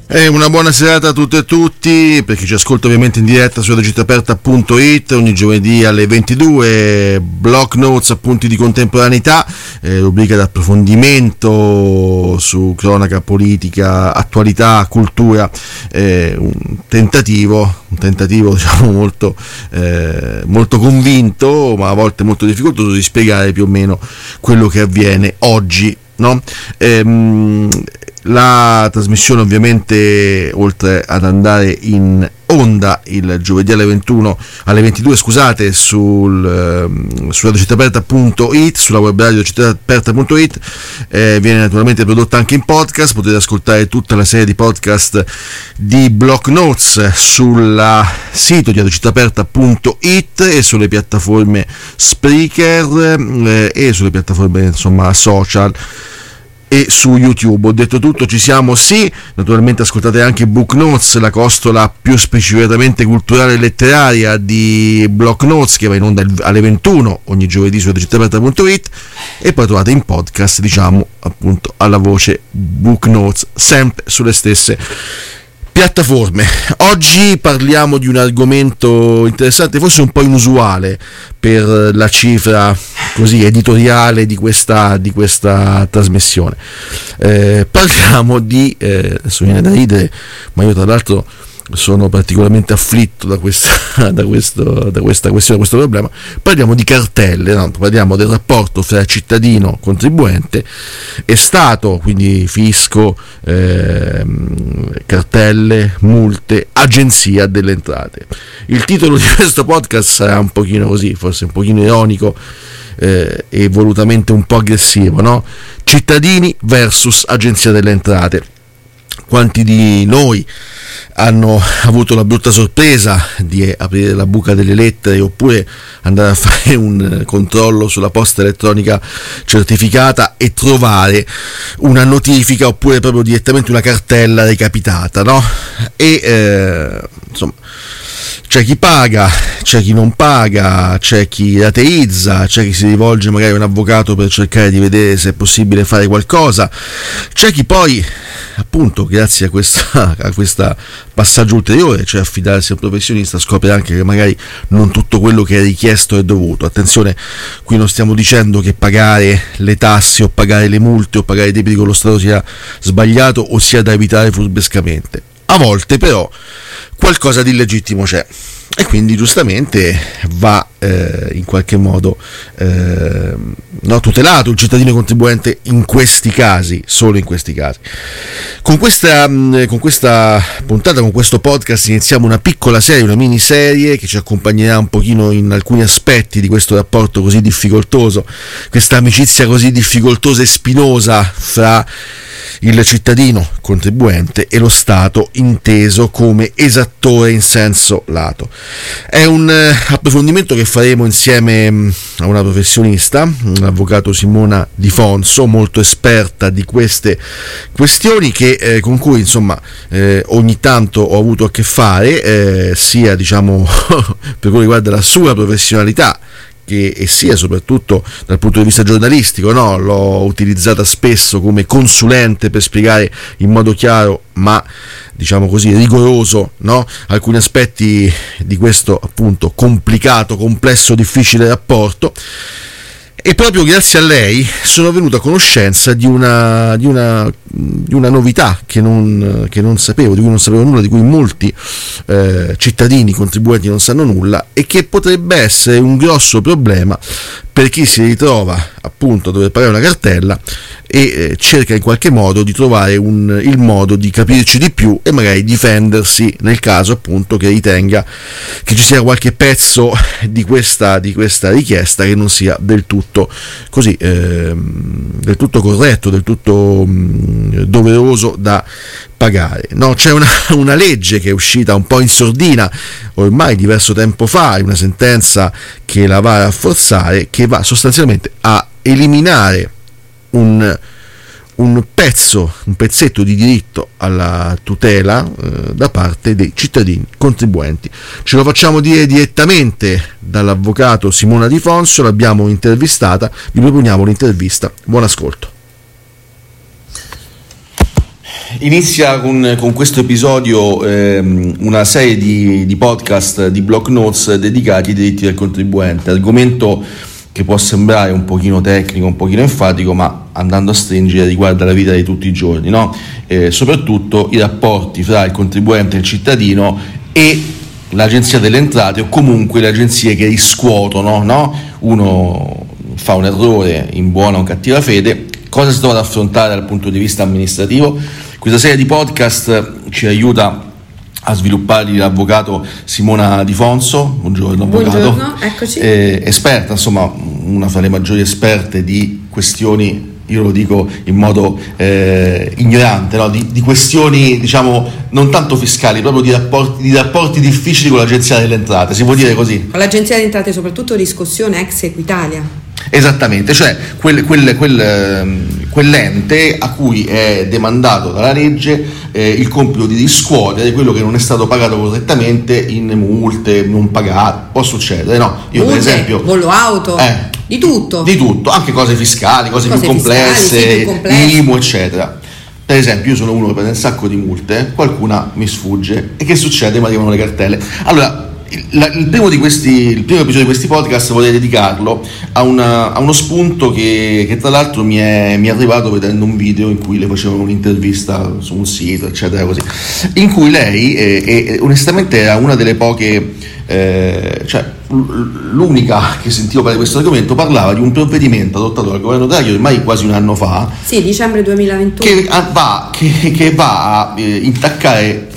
Una buona serata a tutte e tutti, per chi ci ascolta ovviamente in diretta su radiocittaaperta.it ogni giovedì alle 22, Block Notes, appunti di contemporaneità, rubrica d'approfondimento su cronaca, politica, attualità, cultura, un tentativo diciamo molto convinto, ma a volte molto difficoltoso, di spiegare più o meno quello che avviene oggi, no? La trasmissione ovviamente, oltre ad andare in onda il giovedì alle 22 su radiocittaaperta.it, sulla web radio radiocittaaperta.it, viene naturalmente prodotta anche in podcast. Potete ascoltare tutta la serie di podcast di Block Notes sul sito di radiocittaaperta.it e sulle piattaforme Spreaker e sulle piattaforme insomma social e su YouTube. Ho detto tutto, ci siamo, sì. Naturalmente ascoltate anche Book Notes, la costola più specificatamente culturale e letteraria di Block Notes, che va in onda alle 21 ogni giovedì su radiocittaaperta.it, e poi trovate in podcast, diciamo, appunto alla voce Book Notes, sempre sulle stesse piattaforme. Oggi parliamo di un argomento interessante, forse un po' inusuale per la cifra così editoriale di questa trasmissione. Parliamo di adesso viene da ridere, ma io tra l'altro sono particolarmente afflitto da questa questione, da questo problema. Parliamo di cartelle, no? Parliamo del rapporto fra cittadino, contribuente e Stato, quindi fisco, cartelle, multe, agenzia delle entrate. Il titolo di questo podcast sarà un pochino così, forse un pochino ironico e volutamente un po' aggressivo, no? Cittadini versus agenzia delle entrate. Quanti di noi hanno avuto la brutta sorpresa di aprire la buca delle lettere oppure andare a fare un controllo sulla posta elettronica certificata e trovare una notifica oppure proprio direttamente una cartella recapitata, no? E insomma, c'è chi paga, c'è chi non paga, c'è chi rateizza, c'è chi si rivolge magari a un avvocato per cercare di vedere se è possibile fare qualcosa, c'è chi poi, appunto, grazie a questa passaggio ulteriore, cioè affidarsi a un professionista, scopre anche che magari non tutto quello che è richiesto è dovuto. Attenzione, qui non stiamo dicendo che pagare le tasse o pagare le multe o pagare i debiti con lo Stato sia sbagliato o sia da evitare furbescamente. A volte però qualcosa di illegittimo c'è e quindi giustamente va in qualche modo tutelato il cittadino contribuente in questi casi, solo in questi casi. Con questa puntata, con questo podcast, iniziamo una piccola serie, una miniserie che ci accompagnerà un pochino in alcuni aspetti di questo rapporto così difficoltoso, questa amicizia così difficoltosa e spinosa fra il cittadino contribuente e lo Stato inteso come esattore in senso lato. È un approfondimento che faremo insieme a una professionista, l'avvocato Simona Di Fonso, molto esperta di queste questioni, che con cui insomma ogni tanto ho avuto a che fare, sia diciamo per quello che riguarda la sua professionalità e sia soprattutto dal punto di vista giornalistico, no? L'ho utilizzata spesso come consulente per spiegare in modo chiaro ma diciamo così rigoroso, no? Alcuni aspetti di questo appunto complicato, complesso, difficile rapporto. E proprio grazie a lei sono venuto a conoscenza di una novità che non sapevo, di cui non sapevo nulla, di cui molti cittadini contribuenti non sanno nulla, e che potrebbe essere un grosso problema per chi si ritrova appunto a dover pagare una cartella e cerca in qualche modo di trovare il modo di capirci di più e magari difendersi nel caso appunto che ritenga che ci sia qualche pezzo di questa richiesta che non sia del tutto così del tutto corretto, del tutto doveroso da pagare, no? C'è una legge che è uscita un po' in sordina ormai diverso tempo fa, una sentenza che la va a rafforzare, che va sostanzialmente a eliminare un pezzetto di diritto alla tutela da parte dei cittadini contribuenti. Ce lo facciamo dire direttamente dall'avvocato Simona Di Fonso, l'abbiamo intervistata, vi proponiamo l'intervista. Buon ascolto. inizia con questo episodio una serie di podcast di Block Notes dedicati ai diritti del contribuente, argomento che può sembrare un pochino tecnico, un pochino enfatico, ma andando a stringere riguarda la vita di tutti i giorni, no? Soprattutto i rapporti fra il contribuente e il cittadino e l'Agenzia delle Entrate, o comunque le agenzie che riscuotono, no? Uno fa un errore in buona o cattiva fede, cosa si trova ad affrontare dal punto di vista amministrativo? Questa serie di podcast ci aiuta a svilupparli l'avvocato Simona Di Fonso. Buongiorno avvocato. Buongiorno, eccoci. Esperta, insomma, una fra le maggiori esperte di questioni, io lo dico in modo ignorante, no? di questioni, diciamo, non tanto fiscali, proprio di rapporti difficili con l'Agenzia delle Entrate, si può dire così? Con l'Agenzia delle Entrate, soprattutto riscossione ex Equitalia. Esattamente, cioè quell'ente a cui è demandato dalla legge il compito di riscuotere quello che non è stato pagato correttamente in multe non pagate. Può succedere, no? Io multe, per esempio bollo auto, di tutto, anche cose fiscali, cose più complesse, IMU eccetera. Per esempio io sono uno che prende un sacco di multe, qualcuna mi sfugge, e che succede? Mi arrivano le cartelle. Allora il primo episodio di questi podcast vorrei dedicarlo a uno spunto che tra l'altro mi è arrivato vedendo un video in cui le facevano un'intervista su un sito eccetera così, in cui lei onestamente era una delle poche, cioè l'unica che sentivo parlare di questo argomento, parlava di un provvedimento adottato dal governo Draghi ormai quasi un anno fa, sì, dicembre 2021, che va a intaccare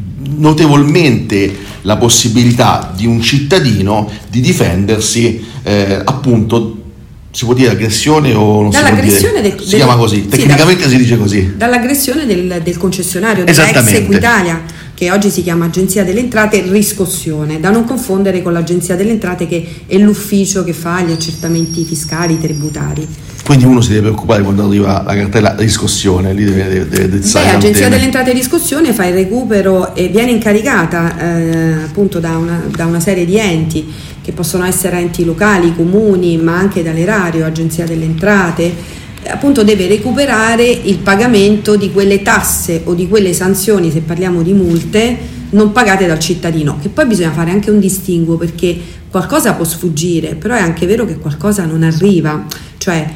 notevolmente la possibilità di un cittadino di difendersi, appunto, si può dire aggressione o non si può dire? Si chiama così, tecnicamente si dice così. Dall'aggressione del concessionario, dell'ex Equitalia, che oggi si chiama Agenzia delle Entrate Riscossione, da non confondere con l'Agenzia delle Entrate, che è l'ufficio che fa gli accertamenti fiscali tributari. Quindi uno si deve preoccupare quando arriva la cartella riscossione, lì deve drizzare. L'Agenzia delle Entrate Riscossione fa il recupero e viene incaricata appunto da una serie di enti che possono essere enti locali, comuni, ma anche dall'erario, Agenzia delle Entrate. Appunto deve recuperare il pagamento di quelle tasse o di quelle sanzioni, se parliamo di multe, non pagate dal cittadino, che poi bisogna fare anche un distinguo, perché qualcosa può sfuggire, però è anche vero che qualcosa non arriva, cioè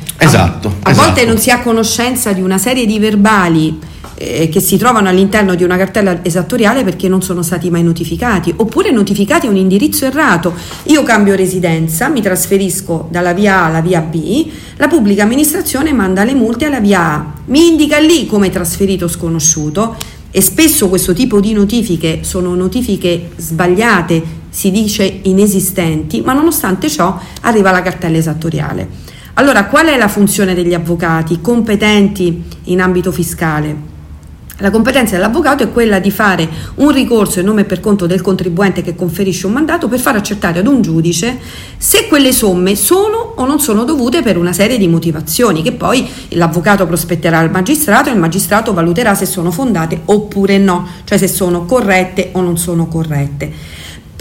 a volte non si ha conoscenza di una serie di verbali che si trovano all'interno di una cartella esattoriale perché non sono stati mai notificati, oppure notificati a un indirizzo errato. Io cambio residenza, mi trasferisco dalla via A alla via B, la pubblica amministrazione manda le multe alla via A, mi indica lì come trasferito sconosciuto, e spesso questo tipo di notifiche sono notifiche sbagliate, si dice inesistenti, ma nonostante ciò arriva la cartella esattoriale. Allora, qual è la funzione degli avvocati competenti in ambito fiscale? La competenza dell'avvocato è quella di fare un ricorso in nome e per conto del contribuente che conferisce un mandato per far accertare ad un giudice se quelle somme sono o non sono dovute per una serie di motivazioni che poi l'avvocato prospetterà al magistrato e il magistrato valuterà se sono fondate oppure no, cioè se sono corrette o non sono corrette.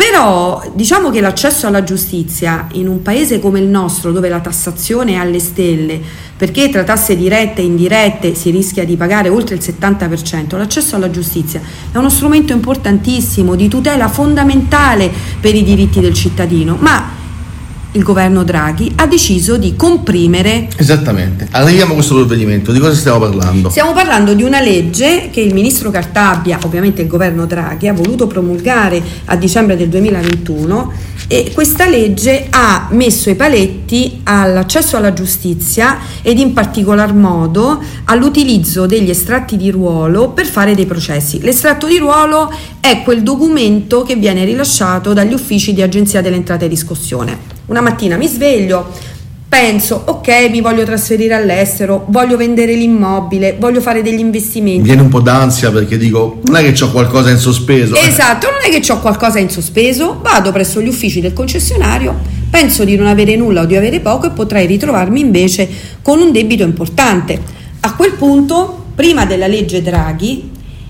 Però diciamo che l'accesso alla giustizia in un paese come il nostro, dove la tassazione è alle stelle, perché tra tasse dirette e indirette si rischia di pagare oltre il 70%, l'accesso alla giustizia è uno strumento importantissimo di tutela fondamentale per i diritti del cittadino, ma il governo Draghi ha deciso di comprimere. Esattamente. Arriviamo a questo provvedimento, di cosa stiamo parlando? Stiamo parlando di una legge che il ministro Cartabia, ovviamente il governo Draghi, ha voluto promulgare a dicembre del 2021, e questa legge ha messo i paletti all'accesso alla giustizia ed in particolar modo all'utilizzo degli estratti di ruolo per fare dei processi. L'estratto di ruolo è quel documento che viene rilasciato dagli uffici di Agenzia delle Entrate e Riscossione. Una mattina mi sveglio, penso, ok, mi voglio trasferire all'estero, voglio vendere l'immobile, voglio fare degli investimenti. Mi viene un po' d'ansia perché dico, non è che c'ho qualcosa in sospeso. Esatto, non è che c'ho qualcosa in sospeso, vado presso gli uffici del concessionario, penso di non avere nulla o di avere poco e potrei ritrovarmi invece con un debito importante. A quel punto, prima della legge Draghi,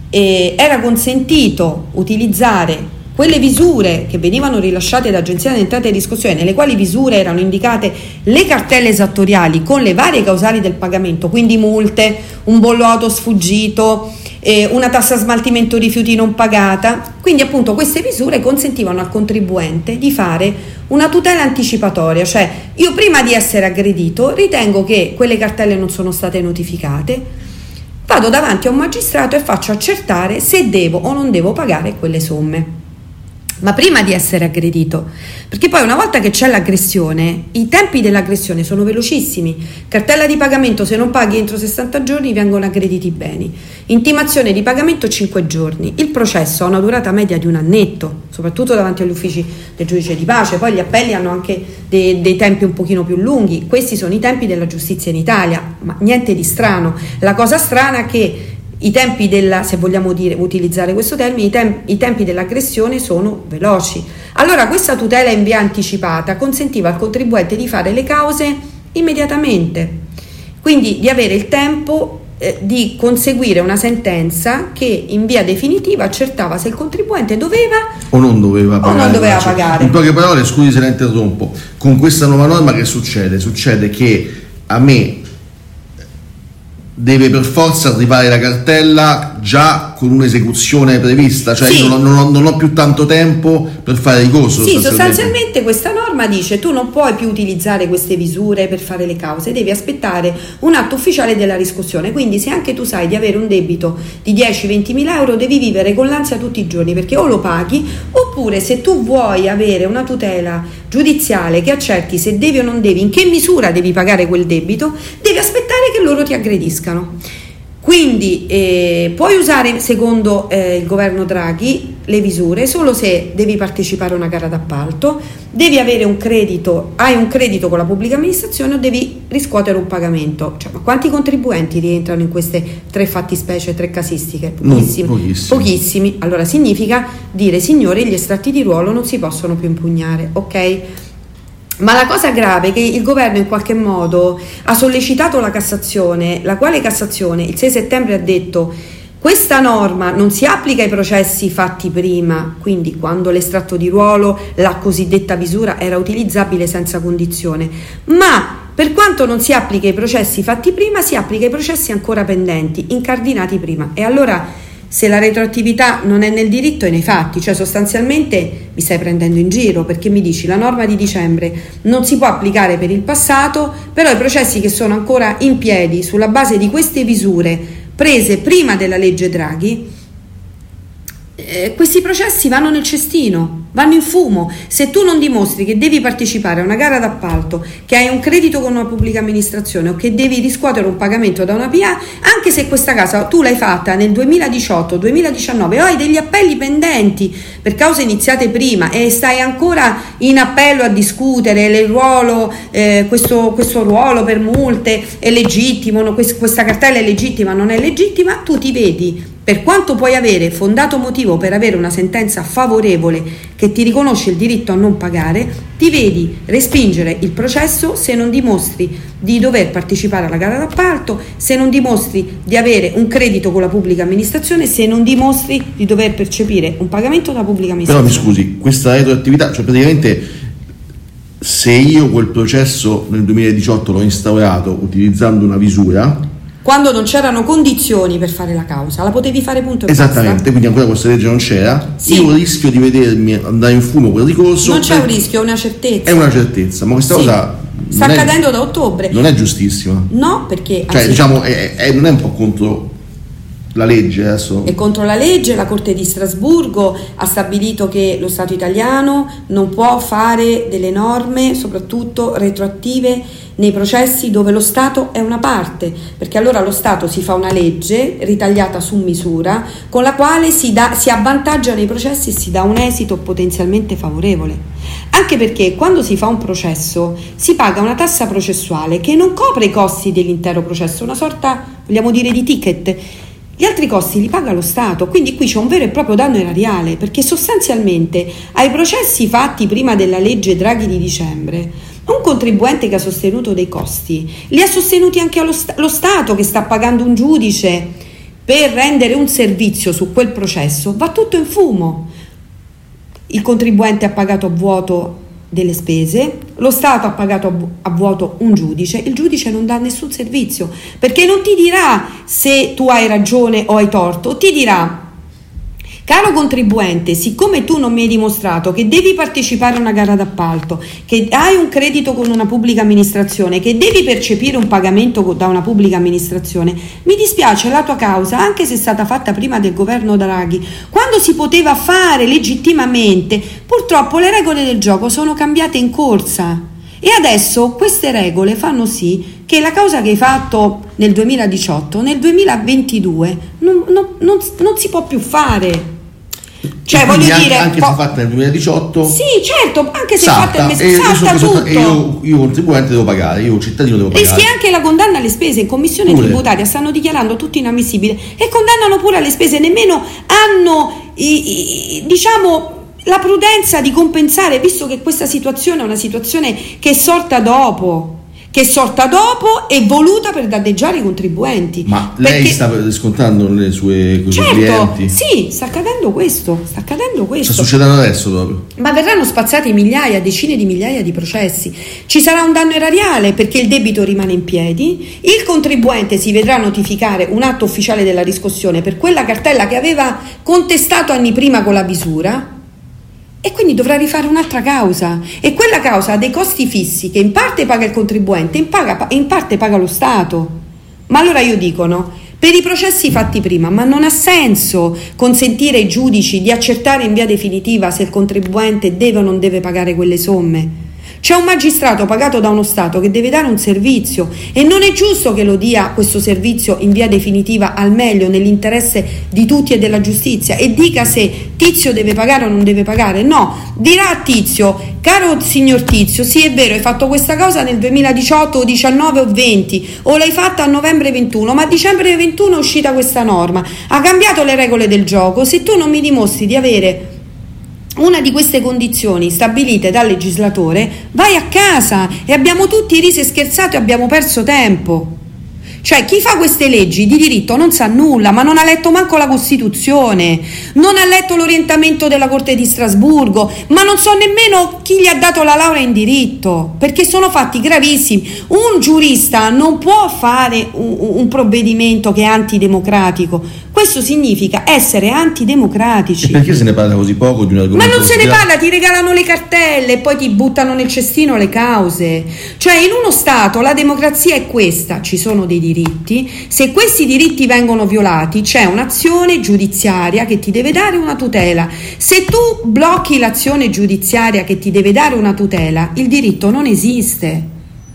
era consentito utilizzare quelle visure che venivano rilasciate da Agenzia delle Entrate e Riscossione, nelle quali visure erano indicate le cartelle esattoriali con le varie causali del pagamento, quindi multe, un bollo auto sfuggito, una tassa smaltimento rifiuti non pagata. Quindi appunto queste misure consentivano al contribuente di fare una tutela anticipatoria, cioè io prima di essere aggredito ritengo che quelle cartelle non sono state notificate, vado davanti a un magistrato e faccio accertare se devo o non devo pagare quelle somme. Ma prima di essere aggredito, perché poi una volta che c'è l'aggressione, i tempi dell'aggressione sono velocissimi. Cartella di pagamento, se non paghi entro 60 giorni vengono aggrediti i beni. Intimazione di pagamento 5 giorni. Il processo ha una durata media di un annetto, soprattutto davanti agli uffici del giudice di pace. Poi gli appelli hanno anche dei tempi un pochino più lunghi. Questi sono i tempi della giustizia in Italia, ma niente di strano. La cosa strana è che i tempi se vogliamo utilizzare questo termine, i tempi dell'aggressione sono veloci. Allora questa tutela in via anticipata consentiva al contribuente di fare le cause immediatamente, quindi di avere il tempo di conseguire una sentenza che in via definitiva accertava se il contribuente doveva o non doveva pagare. In poche parole, scusi se la interrompo, con questa nuova norma che succede? Succede che a me deve per forza arrivare la cartella già con un'esecuzione prevista, cioè sì. Io non ho più tanto tempo per fare ricorso. Sì, sostanzialmente questa norma dice tu non puoi più utilizzare queste misure per fare le cause, devi aspettare un atto ufficiale della riscossione. Quindi se anche tu sai di avere un debito di 10-20 mila euro devi vivere con l'ansia tutti i giorni, perché o lo paghi, oppure se tu vuoi avere una tutela giudiziale che accerti se devi o non devi, in che misura devi pagare quel debito, devi aspettare che loro ti aggrediscano. Quindi puoi usare, secondo il governo Draghi, le misure solo se devi partecipare a una gara d'appalto, devi avere un credito, hai un credito con la pubblica amministrazione o devi riscuotere un pagamento. Cioè, ma quanti contribuenti rientrano in queste 3 fattispecie, 3 casistiche? Pochissimi. Allora significa dire, signori, gli estratti di ruolo non si possono più impugnare, ok? Ma la cosa grave è che il governo in qualche modo ha sollecitato la Cassazione, la quale Cassazione il 6 settembre ha detto questa norma non si applica ai processi fatti prima, quindi quando l'estratto di ruolo, la cosiddetta visura, era utilizzabile senza condizione, ma per quanto non si applica ai processi fatti prima, si applica ai processi ancora pendenti, incardinati prima. E allora, se la retroattività non è nel diritto è nei fatti, cioè sostanzialmente mi stai prendendo in giro, perché mi dici la norma di dicembre non si può applicare per il passato, però i processi che sono ancora in piedi sulla base di queste misure prese prima della legge Draghi, questi processi vanno nel cestino, vanno in fumo. Se tu non dimostri che devi partecipare a una gara d'appalto, che hai un credito con una pubblica amministrazione o che devi riscuotere un pagamento da una PA, anche se questa casa tu l'hai fatta nel 2018-2019 o hai degli appelli pendenti per cause iniziate prima e stai ancora in appello a discutere il ruolo, questo ruolo per multe è legittimo, questa cartella è legittima, non è legittima, tu ti vedi, per quanto puoi avere fondato motivo per avere una sentenza favorevole che ti riconosce il diritto a non pagare, ti vedi respingere il processo se non dimostri di dover partecipare alla gara d'appalto, se non dimostri di avere un credito con la pubblica amministrazione, se non dimostri di dover percepire un pagamento dalla pubblica amministrazione. Però mi scusi, questa retroattività, cioè praticamente se io quel processo nel 2018 l'ho instaurato utilizzando una visura, quando non c'erano condizioni per fare la causa, la potevi fare punto e esattamente, basta. quindi ancora questa legge non c'era, sì. Io rischio di vedermi andare in fumo quel ricorso. Non c'è un rischio, è una certezza. È una certezza, ma questa cosa sta accadendo da ottobre. Non è giustissima. No, perché cioè, diciamo, non è un po' contro la legge adesso? È contro la legge. La Corte di Strasburgo ha stabilito che lo Stato italiano non può fare delle norme, soprattutto retroattive, nei processi dove lo Stato è una parte, perché allora lo Stato si fa una legge ritagliata su misura con la quale si avvantaggia nei processi e si dà un esito potenzialmente favorevole. Anche perché quando si fa un processo si paga una tassa processuale che non copre i costi dell'intero processo, una sorta, vogliamo dire, di ticket. Gli altri costi li paga lo Stato, quindi qui c'è un vero e proprio danno erariale, perché sostanzialmente ai processi fatti prima della legge Draghi di dicembre, un contribuente che ha sostenuto dei costi li ha sostenuti anche lo Stato, che sta pagando un giudice per rendere un servizio su quel processo, va tutto in fumo. Il contribuente ha pagato a vuoto delle spese, lo Stato ha pagato a vuoto un giudice, il giudice non dà nessun servizio, perché non ti dirà se tu hai ragione o hai torto, ti dirà: caro contribuente, siccome tu non mi hai dimostrato che devi partecipare a una gara d'appalto, che hai un credito con una pubblica amministrazione, che devi percepire un pagamento da una pubblica amministrazione, mi dispiace, la tua causa, anche se è stata fatta prima del governo Draghi, quando si poteva fare legittimamente, purtroppo le regole del gioco sono cambiate in corsa. E adesso queste regole fanno sì che la causa che hai fatto nel 2018, nel 2022 non si può più fare. Cioè, voglio dire, anche se fatta nel 2018, sì, certo, anche se fatta nel mese, salta tutto. E io contribuente devo pagare, io cittadino devo pagare. Rischi anche la condanna alle spese. In commissione tributaria stanno dichiarando tutto inammissibile e condannano pure alle spese, nemmeno hanno diciamo la prudenza di compensare, visto che questa situazione è una situazione che è sorta dopo e voluta per danneggiare i contribuenti. Ma lei sta riscontrando le sue clienti? Sì, sta accadendo questo. Sta succedendo adesso proprio. Ma verranno spazzati migliaia, decine di migliaia di processi. Ci sarà un danno erariale perché il debito rimane in piedi, il contribuente si vedrà notificare un atto ufficiale della riscossione per quella cartella che aveva contestato anni prima con la visura, e quindi dovrà rifare un'altra causa, e quella causa ha dei costi fissi che in parte paga il contribuente, in parte paga lo Stato. Ma allora io dico, no, per i processi fatti prima, ma non ha senso consentire ai giudici di accertare in via definitiva se il contribuente deve o non deve pagare quelle somme. C'è un magistrato pagato da uno Stato che deve dare un servizio e non è giusto che lo dia questo servizio in via definitiva al meglio, nell'interesse di tutti e della giustizia, e dica se Tizio deve pagare o non deve pagare. No, dirà a Tizio: caro signor Tizio, sì, è vero, hai fatto questa cosa nel 2018 o 19 o 20, o l'hai fatta a novembre 21, ma a dicembre 21 è uscita questa norma, ha cambiato le regole del gioco, se tu non mi dimostri di avere una di queste condizioni stabilite dal legislatore, vai a casa. E abbiamo tutti riso e scherzato e abbiamo perso tempo. Cioè, chi fa queste leggi di diritto non sa nulla, ma non ha letto manco la Costituzione, non ha letto l'orientamento della Corte di Strasburgo, ma non so nemmeno chi gli ha dato la laurea in diritto, perché sono fatti gravissimi. Un giurista non può fare un provvedimento che è antidemocratico. Questo significa essere antidemocratici. E perché se ne parla così poco di un argomento? Ma non se ne parla, ti regalano le cartelle e poi ti buttano nel cestino le cause. Cioè, in uno Stato la democrazia è questa: ci sono dei diritti, se questi diritti vengono violati c'è un'azione giudiziaria che ti deve dare una tutela. Se tu blocchi l'azione giudiziaria che ti deve dare una tutela, il diritto non esiste.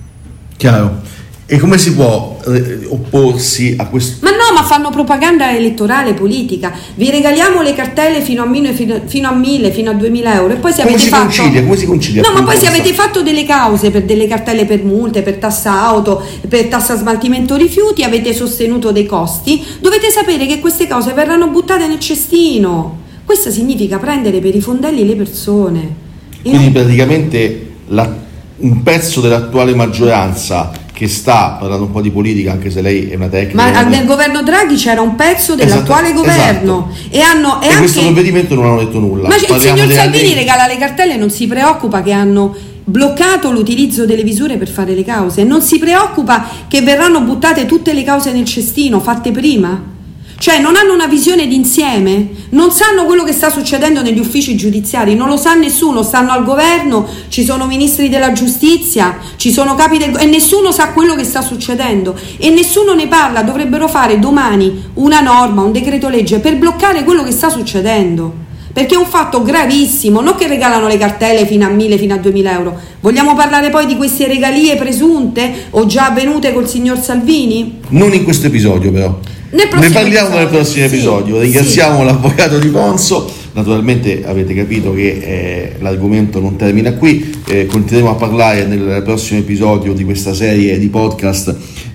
Chiaro. E come si può opporsi a questo? Ma no, ma fanno propaganda elettorale politica. Vi regaliamo le cartelle fino a 1000, fino a 2000 euro, e poi se come si concilia? No, ma poi se avete fatto delle cause per delle cartelle per multe, per tassa auto, per tassa smaltimento rifiuti, avete sostenuto dei costi, dovete sapere che queste cause verranno buttate nel cestino. Questo significa prendere per i fondelli le persone. Quindi praticamente un pezzo dell'attuale maggioranza che sta parlando un po' di politica, anche se lei è una tecnica. Ma nel governo Draghi c'era un pezzo dell'attuale governo, esatto. E questo provvedimento non hanno detto nulla. Ma il signor Salvini regala le cartelle e non si preoccupa che hanno bloccato l'utilizzo delle visure per fare le cause, non si preoccupa che verranno buttate tutte le cause nel cestino fatte prima. Cioè, non hanno una visione d'insieme, non sanno quello che sta succedendo negli uffici giudiziari, non lo sa nessuno, stanno al governo, ci sono ministri della giustizia, ci sono capi e nessuno sa quello che sta succedendo e nessuno ne parla. Dovrebbero fare domani una norma, un decreto legge per bloccare quello che sta succedendo, perché è un fatto gravissimo. Non che regalano le cartelle fino a 1000, fino a 2000 euro. Vogliamo parlare poi di queste regalie presunte o già avvenute col signor Salvini? Non in questo episodio, però. Ne parliamo nel prossimo episodio. Ringraziamo l'avvocato Di Fonso. Naturalmente avete capito che l'argomento non termina qui, continueremo a parlare nel prossimo episodio di questa serie di podcast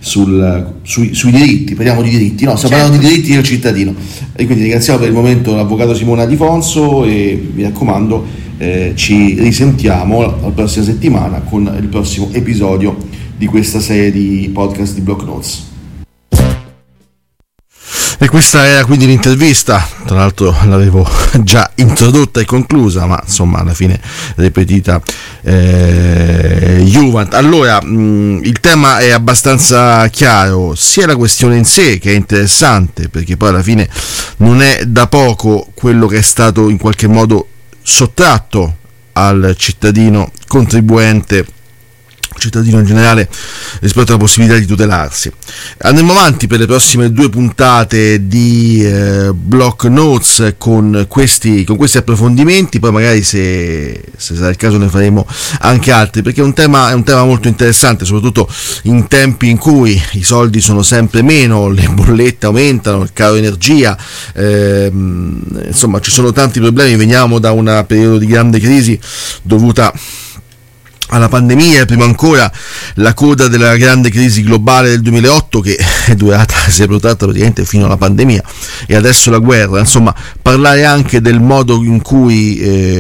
sui diritti. Parliamo di diritti, no? Stiamo parlando di diritti del cittadino. E quindi ringraziamo per il momento l'avvocato Simona Di Fonso e mi raccomando, ci risentiamo la prossima settimana con il prossimo episodio di questa serie di podcast di Block Notes. E questa era quindi l'intervista, tra l'altro l'avevo già introdotta e conclusa, ma insomma alla fine ripetita Juvent. Allora, il tema è abbastanza chiaro, sia la questione in sé che è interessante, perché poi alla fine non è da poco quello che è stato in qualche modo sottratto al cittadino contribuente, cittadino in generale, rispetto alla possibilità di tutelarsi. Andremo avanti per le prossime 2 puntate di Block Notes con questi approfondimenti, poi magari se sarà il caso ne faremo anche altri, perché è un tema molto interessante, soprattutto in tempi in cui i soldi sono sempre meno, le bollette aumentano, il caro energia, insomma ci sono tanti problemi. Veniamo da un periodo di grande crisi dovuta alla pandemia, e prima ancora la coda della grande crisi globale del 2008 che è durata, si è protratta praticamente fino alla pandemia, e adesso la guerra. Insomma, parlare anche del modo in cui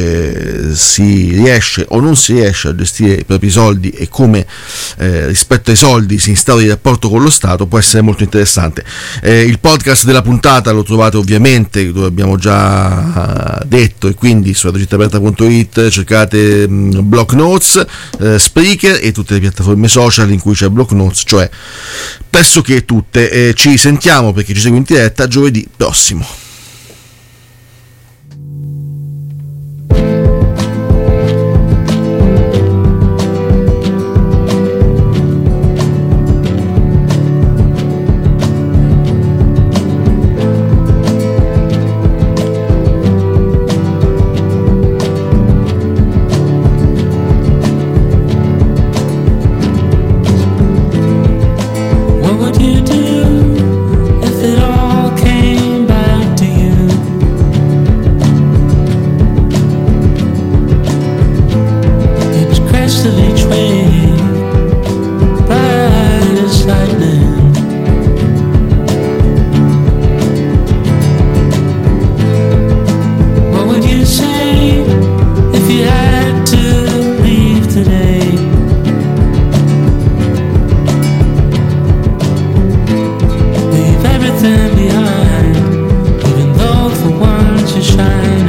si riesce o non si riesce a gestire i propri soldi e come rispetto ai soldi si instaura il rapporto con lo Stato può essere molto interessante. Il podcast della puntata lo trovate ovviamente, dove abbiamo già detto, e quindi su radiocittaaperta.it cercate Block Notes, Spreaker e tutte le piattaforme social in cui c'è Block Notes, cioè pressoché tutte. Ci sentiamo, perché ci segue in diretta, giovedì prossimo. Behind, even though for once you shine.